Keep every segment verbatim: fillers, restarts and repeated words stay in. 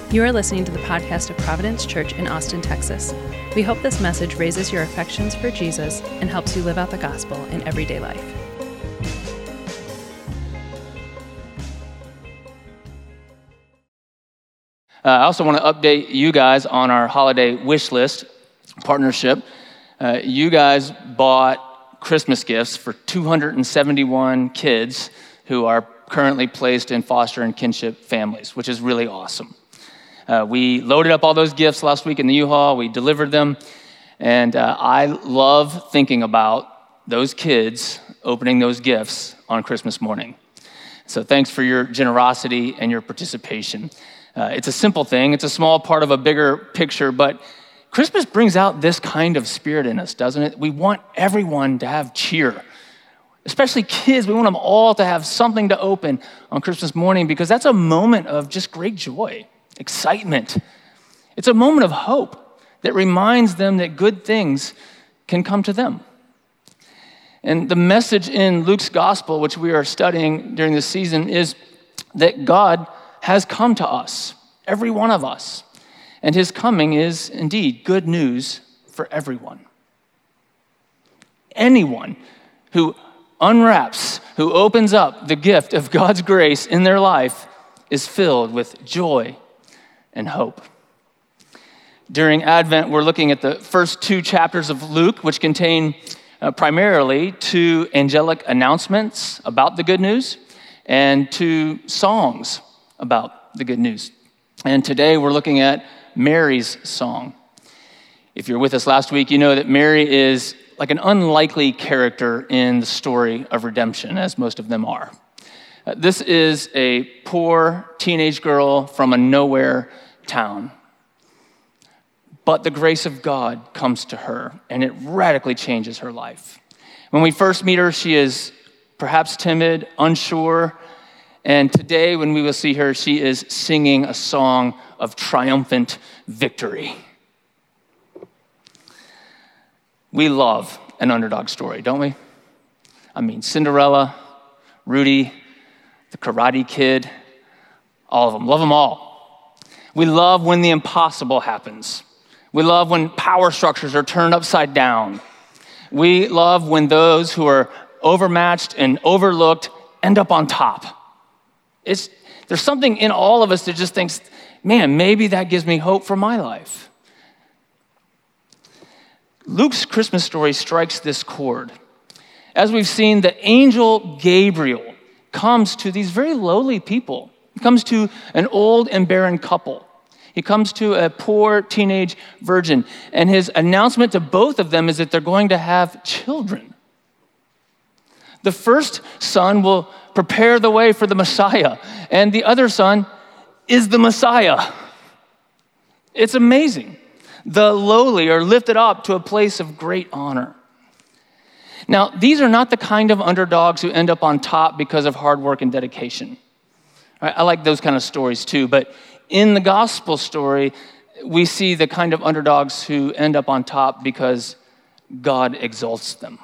You are listening to the podcast of Providence Church in Austin, Texas. We hope this message raises your affections for Jesus and helps you live out the gospel in everyday life. Uh, I also want to update you guys on our holiday wish list partnership. Uh, you guys bought Christmas gifts for two hundred seventy-one kids who are currently placed in foster and kinship families, which is really awesome. Uh, we loaded up all those gifts last week in the U-Haul. We delivered them. And uh, I love thinking about those kids opening those gifts on Christmas morning. So thanks for your generosity and your participation. Uh, it's a simple thing. It's a small part of a bigger picture, but Christmas brings out this kind of spirit in us, doesn't it? We want everyone to have cheer, especially kids. We want them all to have something to open on Christmas morning because that's a moment of just great joy. Excitement. It's a moment of hope that reminds them that good things can come to them. And the message in Luke's gospel, which we are studying during this season, is that God has come to us, every one of us. And his coming is indeed good news for everyone. Anyone who unwraps, who opens up the gift of God's grace in their life is filled with joy and hope. During Advent, we're looking at the first two chapters of Luke, which contain uh, primarily two angelic announcements about the good news and two songs about the good news. And today we're looking at Mary's song. If you're with us last week, you know that Mary is like an unlikely character in the story of redemption, as most of them are. Uh, this is a poor teenage girl from a nowhere town. But the grace of God comes to her, and it radically changes her life. When we first meet her, she is perhaps timid, unsure, and today when we will see her, she is singing a song of triumphant victory. We love an underdog story, don't we? I mean, Cinderella, Rudy, the Karate Kid, all of them, love them all. We love when the impossible happens. We love when power structures are turned upside down. We love when those who are overmatched and overlooked end up on top. It's, there's something in all of us that just thinks, man, maybe that gives me hope for my life. Luke's Christmas story strikes this chord. As we've seen, the angel Gabriel comes to these very lowly people. He comes to an old and barren couple. He comes to a poor teenage virgin, and his announcement to both of them is that they're going to have children. The first son will prepare the way for the Messiah, and the other son is the Messiah. It's amazing. The lowly are lifted up to a place of great honor. Now, these are not the kind of underdogs who end up on top because of hard work and dedication. I like those kind of stories too, but in the gospel story, we see the kind of underdogs who end up on top because God exalts them.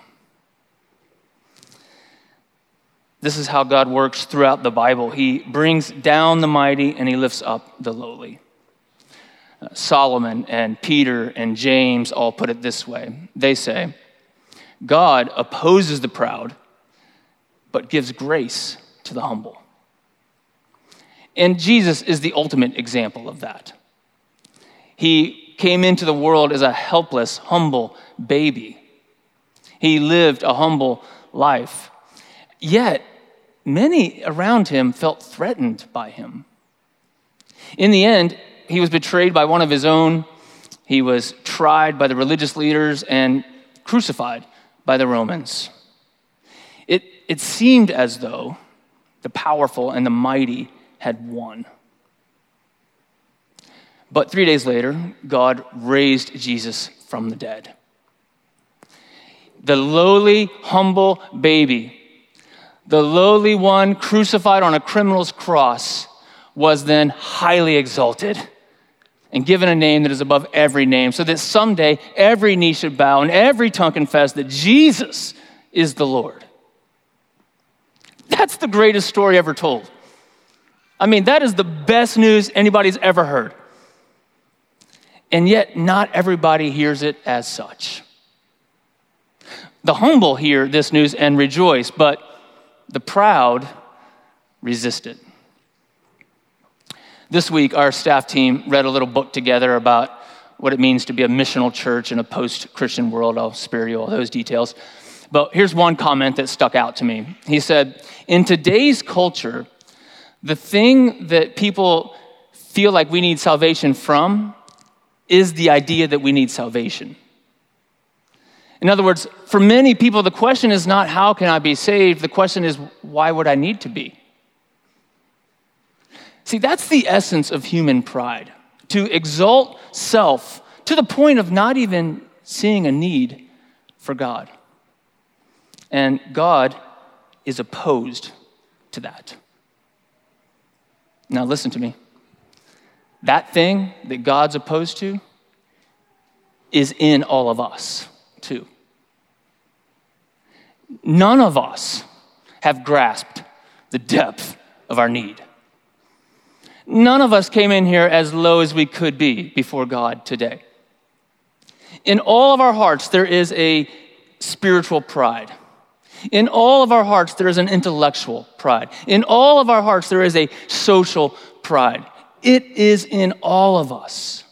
This is how God works throughout the Bible. He brings down the mighty and he lifts up the lowly. Uh, Solomon and Peter and James all put it this way. They say, God opposes the proud, but gives grace to the humble. And Jesus is the ultimate example of that. He came into the world as a helpless, humble baby. He lived a humble life. Yet, many around him felt threatened by him. In the end, he was betrayed by one of his own. He was tried by the religious leaders and crucified by the Romans. It, it seemed as though the powerful and the mighty had won. But three days later, God raised Jesus from the dead. The lowly, humble baby, the lowly one crucified on a criminal's cross, was then highly exalted and given a name that is above every name, so that someday every knee should bow and every tongue confess that Jesus is the Lord. That's the greatest story ever told. I mean, that is the best news anybody's ever heard. And yet, not everybody hears it as such. The humble hear this news and rejoice, but the proud resist it. This week, our staff team read a little book together about what it means to be a missional church in a post-Christian world. I'll spare you all those details. But here's one comment that stuck out to me. He said, in today's culture, the thing that people feel like we need salvation from is the idea that we need salvation. In other words, for many people, the question is not how can I be saved? The question is, why would I need to be? See, that's the essence of human pride, to exalt self to the point of not even seeing a need for God. And God is opposed to that. Now listen to me. That thing that God's opposed to is in all of us too. None of us have grasped the depth of our need. None of us came in here as low as we could be before God today. In all of our hearts, there is a spiritual pride. In all of our hearts, there is an intellectual pride. In all of our hearts, there is a social pride. It is in all of us.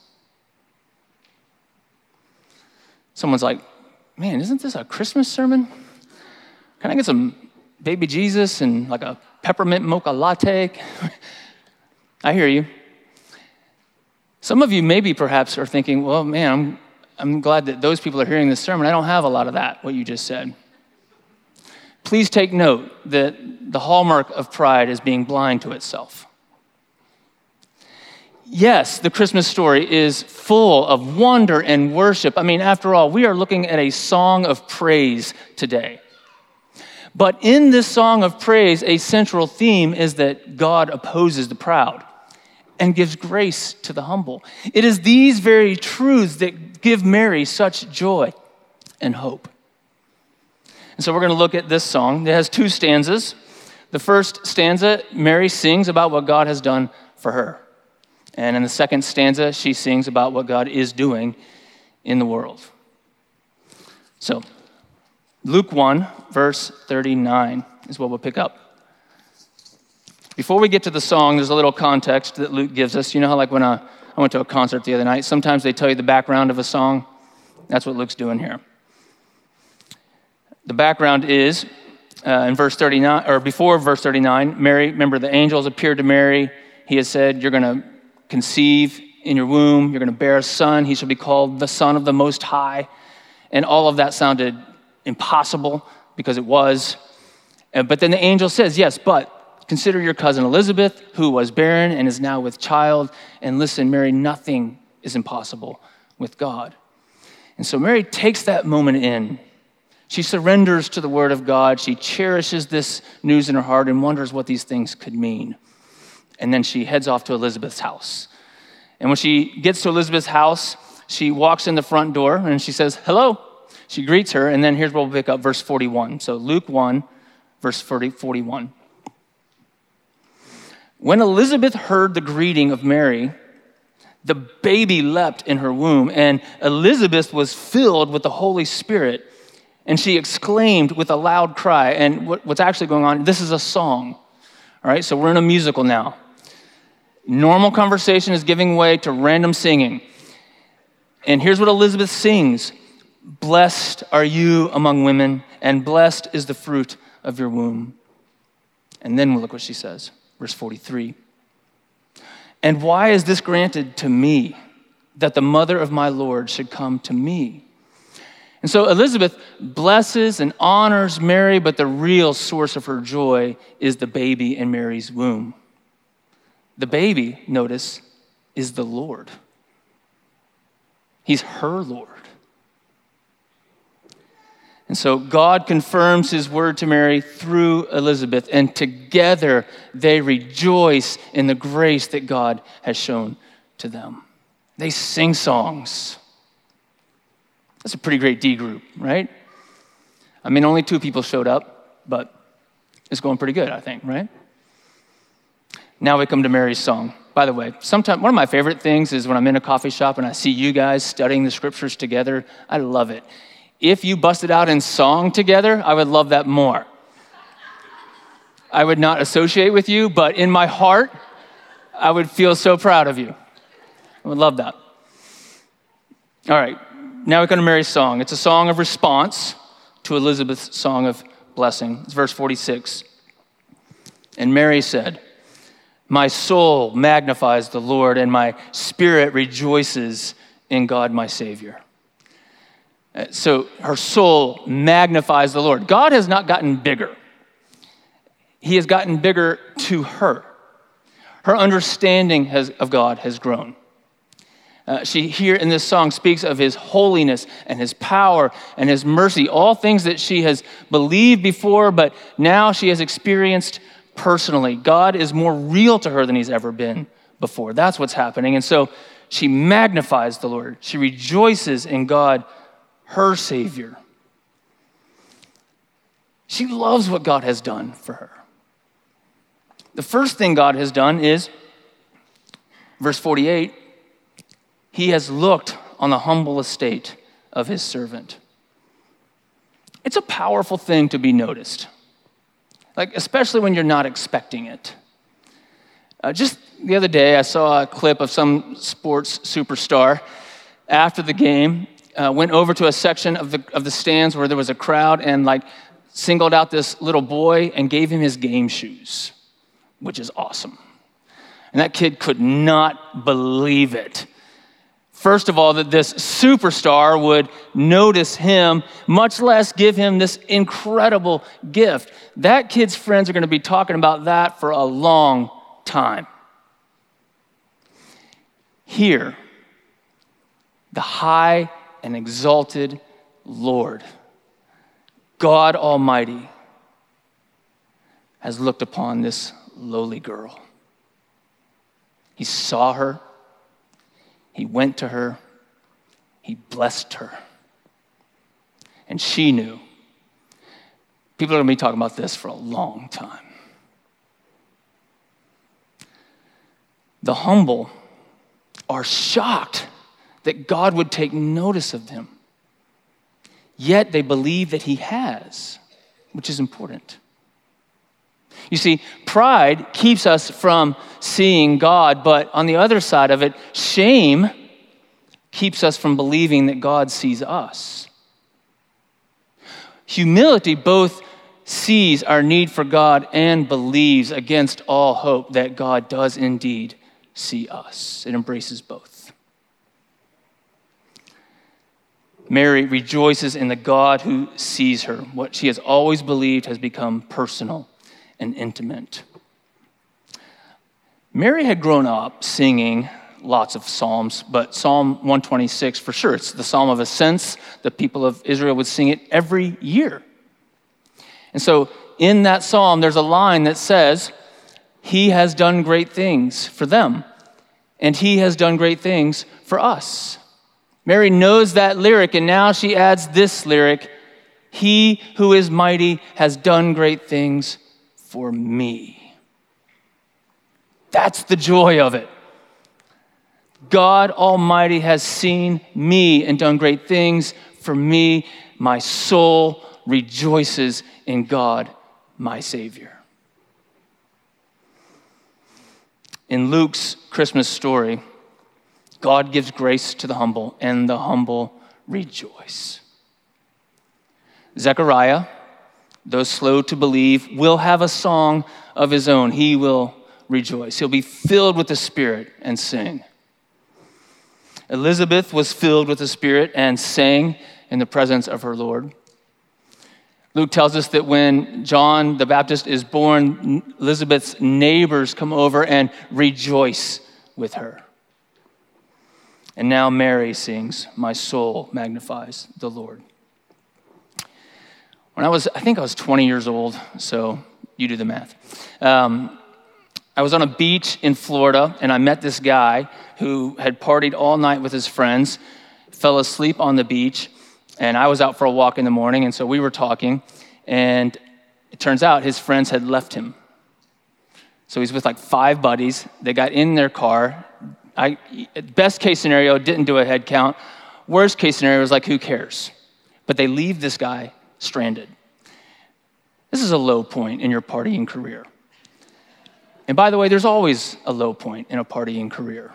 Someone's like, man, isn't this a Christmas sermon? Can I get some baby Jesus and like a peppermint mocha latte? I hear you. Some of you maybe perhaps are thinking, well, man, I'm, I'm glad that those people are hearing this sermon. I don't have a lot of that, what you just said. Please take note that the hallmark of pride is being blind to itself. Yes, the Christmas story is full of wonder and worship. I mean, after all, we are looking at a song of praise today. But in this song of praise, a central theme is that God opposes the proud and gives grace to the humble. It is these very truths that give Mary such joy and hope. And so we're going to look at this song. It has two stanzas. The first stanza, Mary sings about what God has done for her. And in the second stanza, she sings about what God is doing in the world. So, Luke one, verse thirty-nine is what we'll pick up. Before we get to the song, there's a little context that Luke gives us. You know how like when I, I went to a concert the other night, sometimes they tell you the background of a song? That's what Luke's doing here. The background is, uh, in verse thirty-nine, or before verse thirty-nine, Mary, remember the angels appeared to Mary. He has said, you're going to conceive in your womb, you're going to bear a son, he shall be called the Son of the Most High. And all of that sounded impossible because it was. But then the angel says, yes, but consider your cousin Elizabeth, who was barren and is now with child. And listen, Mary, nothing is impossible with God. And so Mary takes that moment in. She surrenders to the word of God. She cherishes this news in her heart and wonders what these things could mean. And then she heads off to Elizabeth's house. And when she gets to Elizabeth's house, she walks in the front door and she says, hello. She greets her, and then here's where we'll pick up verse forty-one. So Luke one, verse forty-one. When Elizabeth heard the greeting of Mary, the baby leapt in her womb, and Elizabeth was filled with the Holy Spirit. And she exclaimed with a loud cry. And what, what's actually going on, this is a song. All right, so we're in a musical now. Normal conversation is giving way to random singing. And here's what Elizabeth sings. Blessed are you among women, and blessed is the fruit of your womb. And then we'll look what she says. Verse forty-three. And why is this granted to me, that the mother of my Lord should come to me? And so Elizabeth blesses and honors Mary, but the real source of her joy is the baby in Mary's womb. The baby, notice, is the Lord. He's her Lord. And so God confirms his word to Mary through Elizabeth, and together they rejoice in the grace that God has shown to them. They sing songs. That's a pretty great D group, right? I mean, only two people showed up, but it's going pretty good, I think, right? Now we come to Mary's song. By the way, sometimes one of my favorite things is when I'm in a coffee shop and I see you guys studying the scriptures together. I love it. If you busted out in song together, I would love that more. I would not associate with you, but in my heart, I would feel so proud of you. I would love that. All right, now we come to Mary's song. It's a song of response to Elizabeth's song of blessing. It's verse forty-six. And Mary said, "My soul magnifies the Lord, and my spirit rejoices in God my Savior." So her soul magnifies the Lord. God has not gotten bigger. He has gotten bigger to her. Her understanding has, of God has grown. Uh, she here in this song speaks of his holiness and his power and his mercy, all things that she has believed before, but now she has experienced personally. God is more real to her than he's ever been before. That's what's happening. And so she magnifies the Lord. She rejoices in God, her Savior. She loves what God has done for her. The first thing God has done is, verse forty-eight, he has looked on the humble estate of his servant. It's a powerful thing to be noticed, like especially when you're not expecting it. Uh, just the other day, I saw a clip of some sports superstar after the game, uh, went over to a section of the of the stands where there was a crowd and like singled out this little boy and gave him his game shoes, which is awesome. And that kid could not believe it. First of all, that this superstar would notice him, much less give him this incredible gift. That kid's friends are going to be talking about that for a long time. Here, the high and exalted Lord, God Almighty, has looked upon this lowly girl. He saw her. He went to her, he blessed her, and she knew. People are going to be talking about this for a long time. The humble are shocked that God would take notice of them, yet they believe that he has, which is important. You see, pride keeps us from seeing God, but on the other side of it, shame keeps us from believing that God sees us. Humility both sees our need for God and believes against all hope that God does indeed see us. It embraces both. Mary rejoices in the God who sees her. What she has always believed has become personal and intimate. Mary had grown up singing lots of psalms, but Psalm one twenty-six, for sure, it's the Psalm of Ascents. The people of Israel would sing it every year. And so in that psalm, there's a line that says, he has done great things for them, and he has done great things for us. Mary knows that lyric, and now she adds this lyric, he who is mighty has done great things for me. That's the joy of it. God Almighty has seen me and done great things for me. My soul rejoices in God, my Savior. In Luke's Christmas story, God gives grace to the humble, and the humble rejoice. Zechariah, though slow to believe, will have a song of his own. He will rejoice. He'll be filled with the Spirit and sing. Elizabeth was filled with the Spirit and sang in the presence of her Lord. Luke tells us that when John the Baptist is born, Elizabeth's neighbors come over and rejoice with her. And now Mary sings, my soul magnifies the Lord. When I was, I think I was twenty years old, so you do the math. Um, I was on a beach in Florida, and I met this guy who had partied all night with his friends, fell asleep on the beach, and I was out for a walk in the morning, and so we were talking, and it turns out his friends had left him. So he's with like five buddies. They got in their car. I, best case scenario, didn't do a head count. Worst case scenario was like, who cares? But they leave this guy stranded. This is a low point in your partying career. And by the way, there's always a low point in a partying career.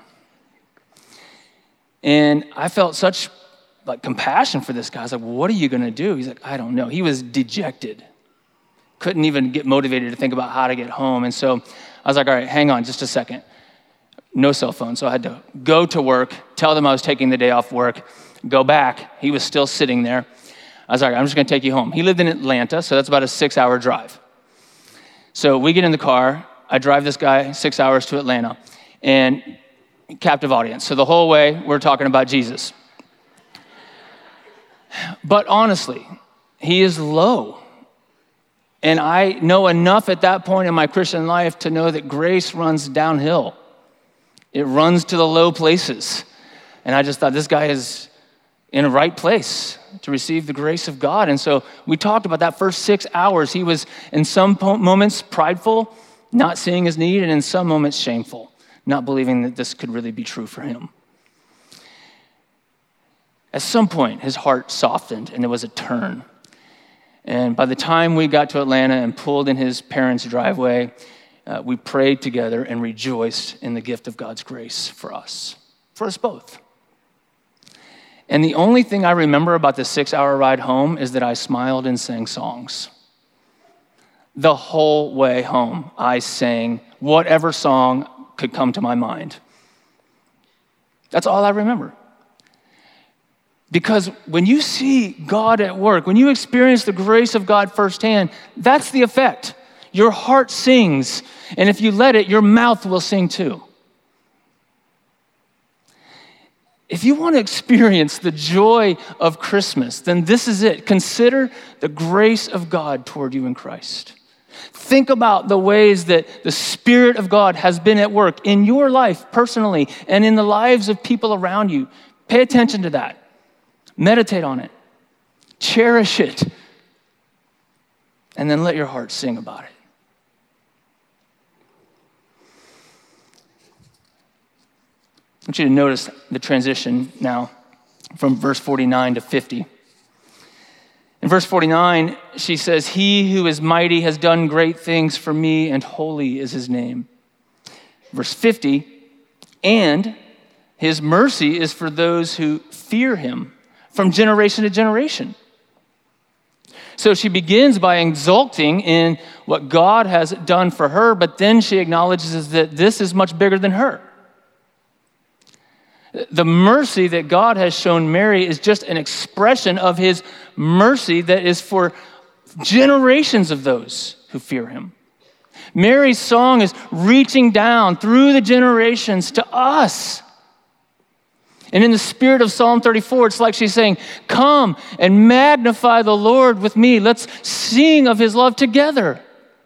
And I felt such like compassion for this guy. I was like, well, what are you going to do? He's like, I don't know. He was dejected. Couldn't even get motivated to think about how to get home. And so I was like, all right, hang on just a second. No cell phone. So I had to go to work, tell them I was taking the day off work, go back. He was still sitting there. I was like, I'm just going to take you home. He lived in Atlanta, so that's about a six-hour drive. So we get in the car. I drive this guy six hours to Atlanta. And captive audience. So the whole way, we're talking about Jesus. But honestly, he is low. And I know enough at that point in my Christian life to know that grace runs downhill. It runs to the low places. And I just thought, this guy is in a right place to receive the grace of God. And so we talked about that first six hours. He was in some moments prideful, not seeing his need, and in some moments shameful, not believing that this could really be true for him. At some point, his heart softened and there was a turn. And by the time we got to Atlanta and pulled in his parents' driveway, uh, we prayed together and rejoiced in the gift of God's grace for us, for us both. And the only thing I remember about the six-hour ride home is that I smiled and sang songs. The whole way home, I sang whatever song could come to my mind. That's all I remember. Because when you see God at work, when you experience the grace of God firsthand, that's the effect. Your heart sings, and if you let it, your mouth will sing too. If you want to experience the joy of Christmas, then this is it. Consider the grace of God toward you in Christ. Think about the ways that the Spirit of God has been at work in your life personally and in the lives of people around you. Pay attention to that. Meditate on it. Cherish it. And then let your heart sing about it. I want you to notice the transition now from verse forty-nine to fifty. In verse forty-nine, she says, "He who is mighty has done great things for me, and holy is his name." Verse fifty, "And his mercy is for those who fear him from generation to generation." So she begins by exulting in what God has done for her, but then she acknowledges that this is much bigger than her. The mercy that God has shown Mary is just an expression of his mercy that is for generations of those who fear him. Mary's song is reaching down through the generations to us. And in the spirit of Psalm thirty-four, it's like she's saying, "Come and magnify the Lord with me. Let's sing of his love together."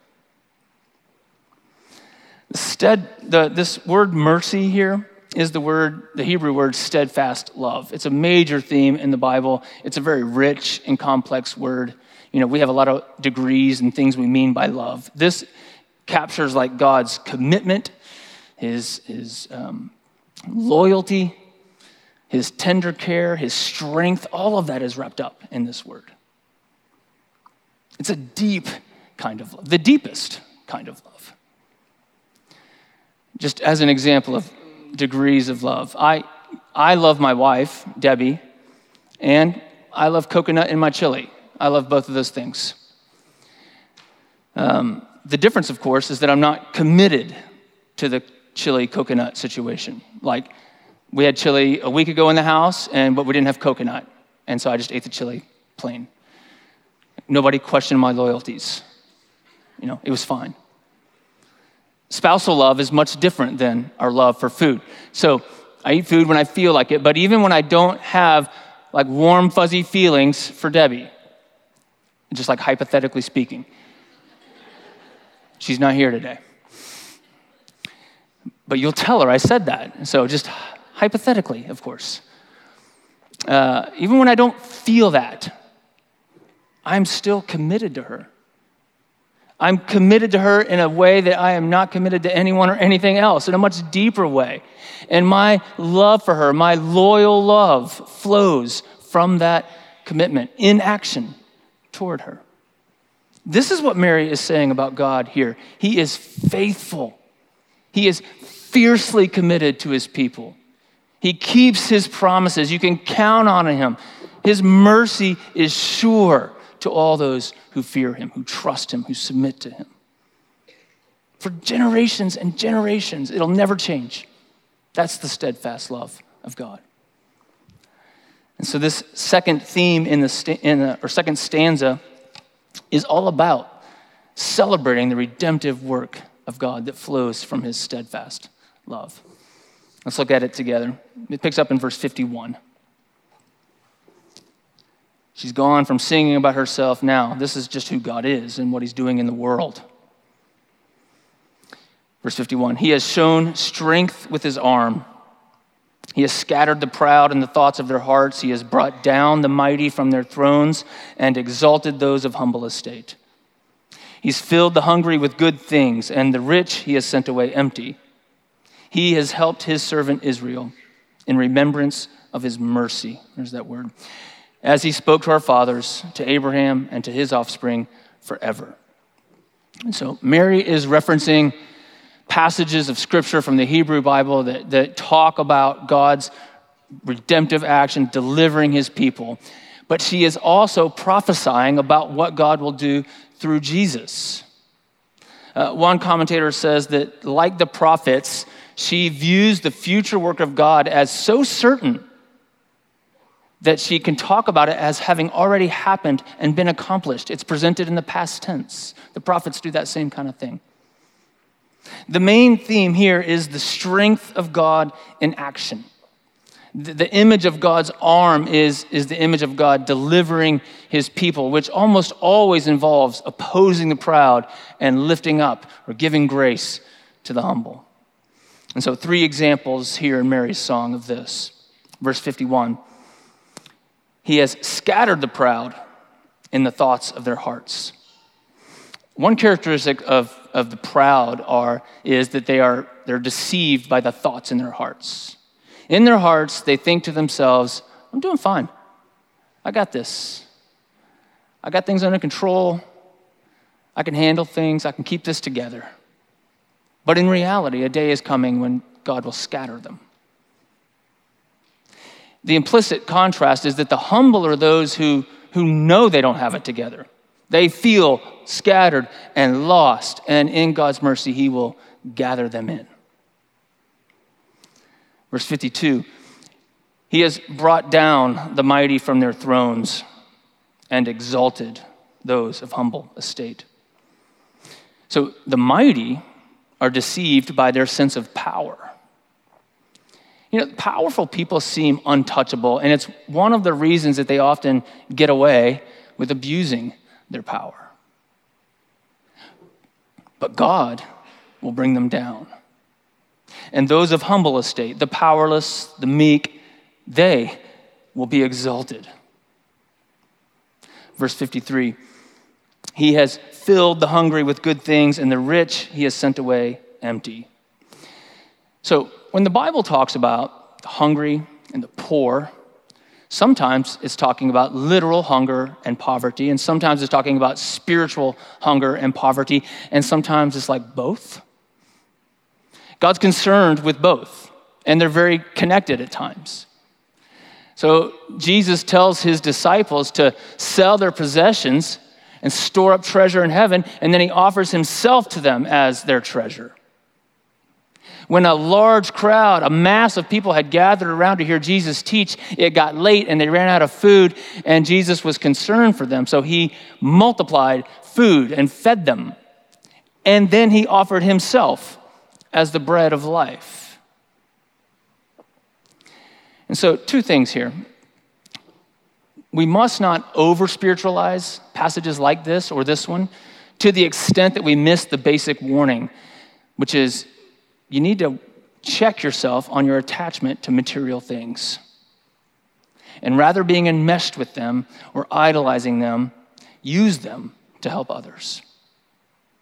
Stead, the, this word mercy here is the word, the Hebrew word steadfast love. It's a major theme in the Bible. It's a very rich and complex word. You know, we have a lot of degrees and things we mean by love. This captures like God's commitment, his, his um, loyalty, his tender care, his strength. All of that is wrapped up in this word. It's a deep kind of love, the deepest kind of love. Just as an example of degrees of love. I I love my wife, Debbie, and I love coconut in my chili. I love both of those things. Um, the difference, of course, is that I'm not committed to the chili coconut situation. Like, we had chili a week ago in the house, and but we didn't have coconut, and so I just ate the chili plain. Nobody questioned my loyalties. You know, it was fine. Spousal love is much different than our love for food. So I eat food when I feel like it, but even when I don't have like warm, fuzzy feelings for Debbie, just like hypothetically speaking, she's not here today. But you'll tell her I said that. So just hypothetically, of course. Uh, even when I don't feel that, I'm still committed to her. I'm committed to her in a way that I am not committed to anyone or anything else, in a much deeper way. And my love for her, my loyal love, flows from that commitment in action toward her. This is what Mary is saying about God here. He is faithful. He is fiercely committed to his people. He keeps his promises. You can count on him. His mercy is sure to all those who fear him, who trust him, who submit to him. For generations and generations, it'll never change. That's the steadfast love of God. And so this second theme in the, sta- in the or second stanza is all about celebrating the redemptive work of God that flows from his steadfast love. Let's look at it together. It picks up in verse fifty-one. She's gone from singing about herself. Now, this is just who God is and what he's doing in the world. Verse fifty-one, he has shown strength with his arm. He has scattered the proud in the thoughts of their hearts. He has brought down the mighty from their thrones and exalted those of humble estate. He's filled the hungry with good things, and the rich he has sent away empty. He has helped his servant Israel in remembrance of his mercy. There's that word. As he spoke to our fathers, to Abraham, and to his offspring forever. And so Mary is referencing passages of scripture from the Hebrew Bible that, that talk about God's redemptive action, delivering his people. But she is also prophesying about what God will do through Jesus. Uh, one commentator says that, like the prophets, she views the future work of God as so certain that she can talk about it as having already happened and been accomplished. It's presented in the past tense. The prophets do that same kind of thing. The main theme here is the strength of God in action. The, the image of God's arm is, is the image of God delivering his people, which almost always involves opposing the proud and lifting up or giving grace to the humble. And so three examples here in Mary's song of this. Verse fifty-one. He has scattered the proud in the thoughts of their hearts. One characteristic of, of the proud are is that they are they're deceived by the thoughts in their hearts. In their hearts, they think to themselves, I'm doing fine. I got this. I got things under control. I can handle things. I can keep this together. But in reality, a day is coming when God will scatter them. The implicit contrast is that the humble are those who, who know they don't have it together. They feel scattered and lost, and in God's mercy, he will gather them in. Verse fifty-two, he has brought down the mighty from their thrones and exalted those of humble estate. So the mighty are deceived by their sense of power. You know, powerful people seem untouchable, and it's one of the reasons that they often get away with abusing their power. But God will bring them down. And those of humble estate, the powerless, the meek, they will be exalted. Verse fifty-three, he has filled the hungry with good things, and the rich he has sent away empty. So when the Bible talks about the hungry and the poor, sometimes it's talking about literal hunger and poverty, and sometimes it's talking about spiritual hunger and poverty, and sometimes it's like both. God's concerned with both, and they're very connected at times. So Jesus tells his disciples to sell their possessions and store up treasure in heaven, and then he offers himself to them as their treasure. When a large crowd, a mass of people had gathered around to hear Jesus teach, it got late and they ran out of food, and Jesus was concerned for them. So he multiplied food and fed them. And then he offered himself as the bread of life. And so two things here. We must not over-spiritualize passages like this or this one to the extent that we miss the basic warning, which is you need to check yourself on your attachment to material things. And rather being enmeshed with them or idolizing them, use them to help others.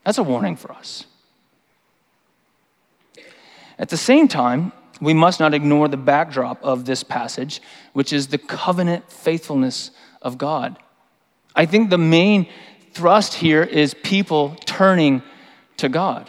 That's a warning for us. At the same time, we must not ignore the backdrop of this passage, which is the covenant faithfulness of God. I think the main thrust here is people turning to God.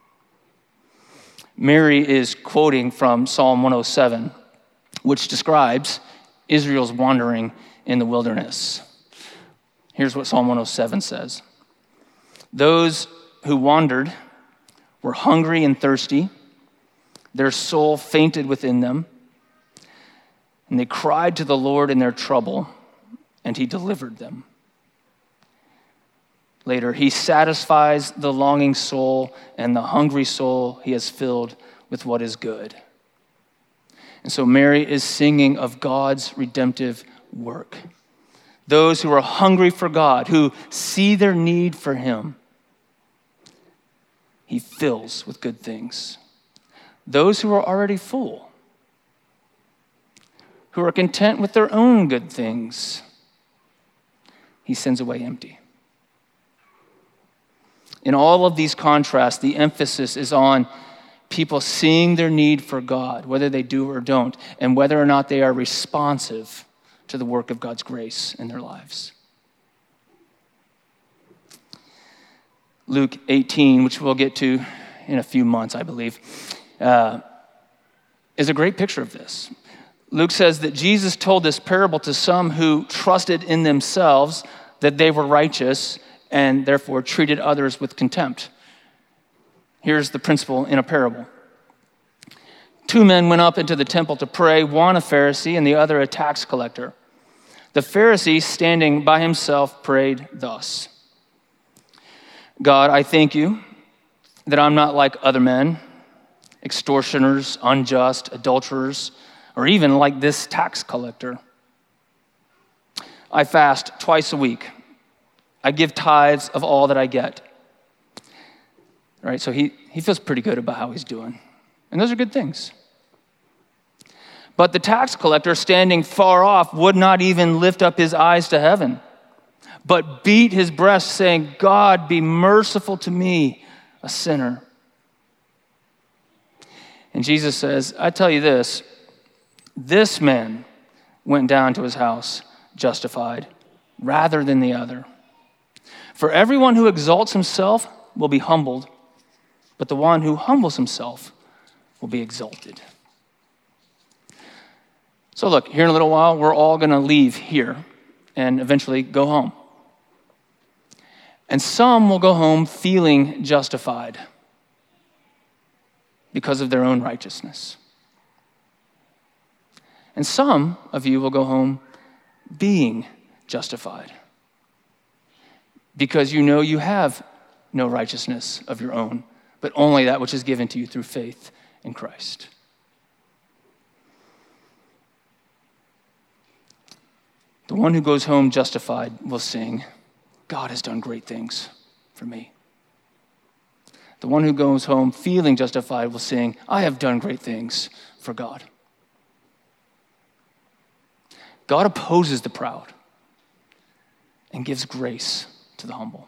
Mary is quoting from Psalm one oh seven, which describes Israel's wandering in the wilderness. Here's what Psalm one oh seven says. Those who wandered were hungry and thirsty. Their soul fainted within them, and they cried to the Lord in their trouble, and he delivered them. Later, he satisfies the longing soul, and the hungry soul he has filled with what is good. And so Mary is singing of God's redemptive work. Those who are hungry for God, who see their need for him, he fills with good things. Those who are already full, who are content with their own good things, he sends away empty. In all of these contrasts, the emphasis is on people seeing their need for God, whether they do or don't, and whether or not they are responsive to the work of God's grace in their lives. Luke eighteen, which we'll get to in a few months, I believe, uh, is a great picture of this. Luke says that Jesus told this parable to some who trusted in themselves that they were righteous and therefore treated others with contempt. Here's the principle in a parable. Two men went up into the temple to pray, one a Pharisee and the other a tax collector. The Pharisee, standing by himself, prayed thus: God, I thank you that I'm not like other men, extortioners, unjust, adulterers, or even like this tax collector. I fast twice a week. I give tithes of all that I get. Right, so he, he feels pretty good about how he's doing. And those are good things. But the tax collector, standing far off, would not even lift up his eyes to heaven, but beat his breast, saying, God, be merciful to me, a sinner. And Jesus says, I tell you this, this man went down to his house justified rather than the other. For everyone who exalts himself will be humbled, but the one who humbles himself will be exalted. So look, here in a little while, we're all going to leave here and eventually go home. And some will go home feeling justified because of their own righteousness. And some of you will go home being justified because you know you have no righteousness of your own, but only that which is given to you through faith in Christ. The one who goes home justified will sing, God has done great things for me. The one who goes home feeling justified will sing, I have done great things for God. God opposes the proud and gives grace to the humble.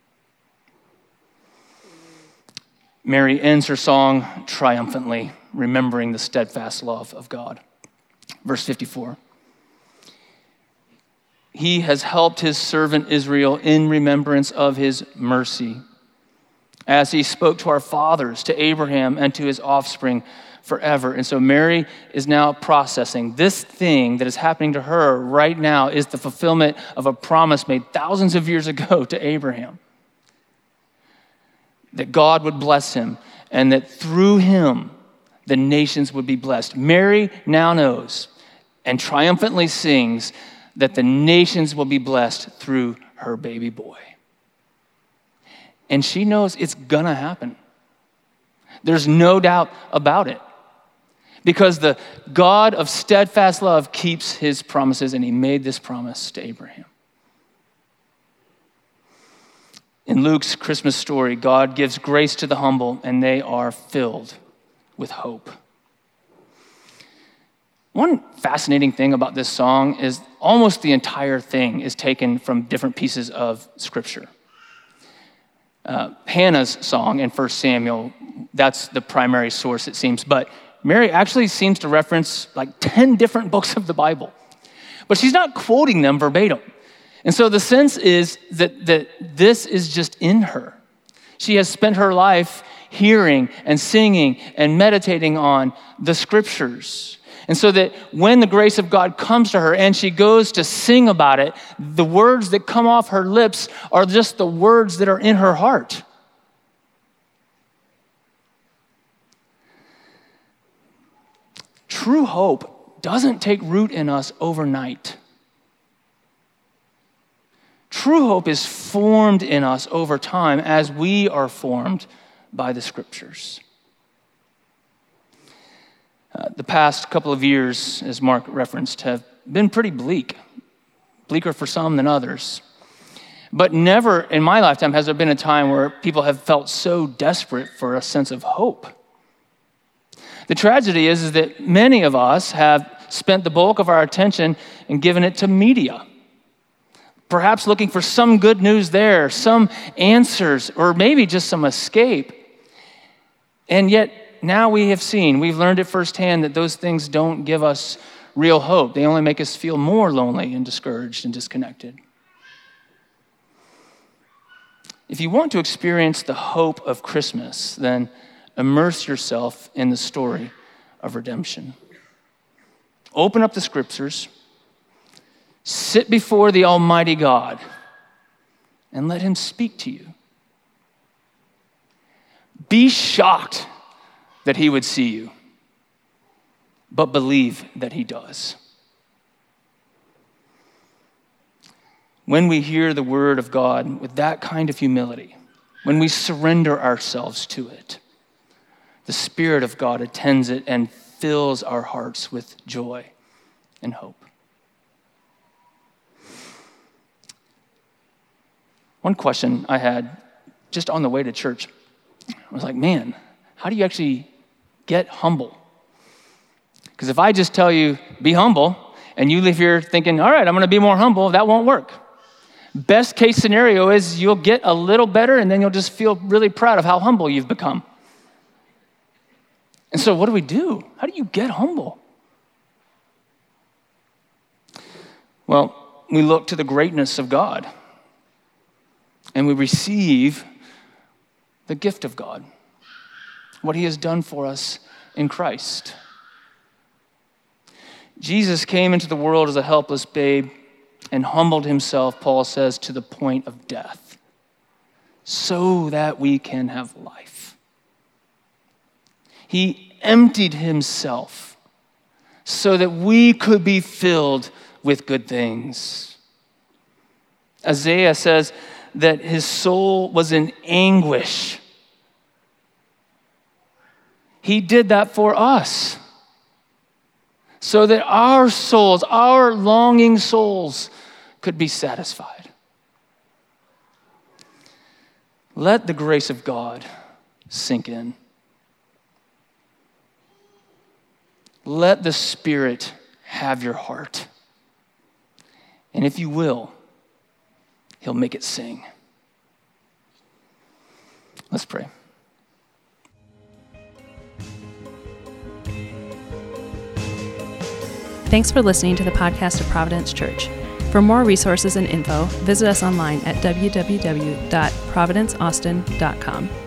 Mary ends her song triumphantly, remembering the steadfast love of God. Verse fifty-four. He has helped his servant Israel in remembrance of his mercy, as he spoke to our fathers, to Abraham, and to his offspring forever. And so Mary is now processing this thing that is happening to her right now is the fulfillment of a promise made thousands of years ago to Abraham. That God would bless him and that through him, the nations would be blessed. Mary now knows and triumphantly sings that the nations will be blessed through her baby boy. And she knows it's gonna happen. There's no doubt about it. Because the God of steadfast love keeps his promises, and he made this promise to Abraham. In Luke's Christmas story, God gives grace to the humble, and they are filled with hope. One fascinating thing about this song is almost the entire thing is taken from different pieces of Scripture. uh, Hannah's song in First Samuel. That's the primary source, it seems. But Mary actually seems to reference like ten different books of the Bible. But she's not quoting them verbatim. And so the sense is that, that this is just in her. She has spent her life hearing and singing and meditating on the scriptures. And so that when the grace of God comes to her and she goes to sing about it, the words that come off her lips are just the words that are in her heart. True hope doesn't take root in us overnight. True hope is formed in us over time as we are formed by the scriptures. Uh, the past couple of years, as Mark referenced, have been pretty bleak. Bleaker for some than others. But never in my lifetime has there been a time where people have felt so desperate for a sense of hope. The tragedy is, is that many of us have spent the bulk of our attention and given it to media. Perhaps looking for some good news there, some answers, or maybe just some escape. And yet, now we have seen, we've learned it firsthand that those things don't give us real hope. They only make us feel more lonely and discouraged and disconnected. If you want to experience the hope of Christmas, then immerse yourself in the story of redemption. Open up the scriptures, sit before the Almighty God, and let him speak to you. Be shocked that he would see you, but believe that he does. When we hear the word of God with that kind of humility, when we surrender ourselves to it, the Spirit of God attends it and fills our hearts with joy and hope. One question I had just on the way to church, I was like, man, how do you actually get humble? Because if I just tell you, be humble, and you leave here thinking, all right, I'm going to be more humble, that won't work. Best case scenario is you'll get a little better, and then you'll just feel really proud of how humble you've become. And so what do we do? How do you get humble? Well, we look to the greatness of God, and we receive the gift of God, what he has done for us in Christ. Jesus came into the world as a helpless babe and humbled himself, Paul says, to the point of death, so that we can have life. He emptied himself so that we could be filled with good things. Isaiah says that his soul was in anguish. He did that for us so that our souls, our longing souls, could be satisfied. Let the grace of God sink in. Let the Spirit have your heart. And if you will, he'll make it sing. Let's pray. Thanks for listening to the podcast of Providence Church. For more resources and info, visit us online at w w w dot providence austin dot com.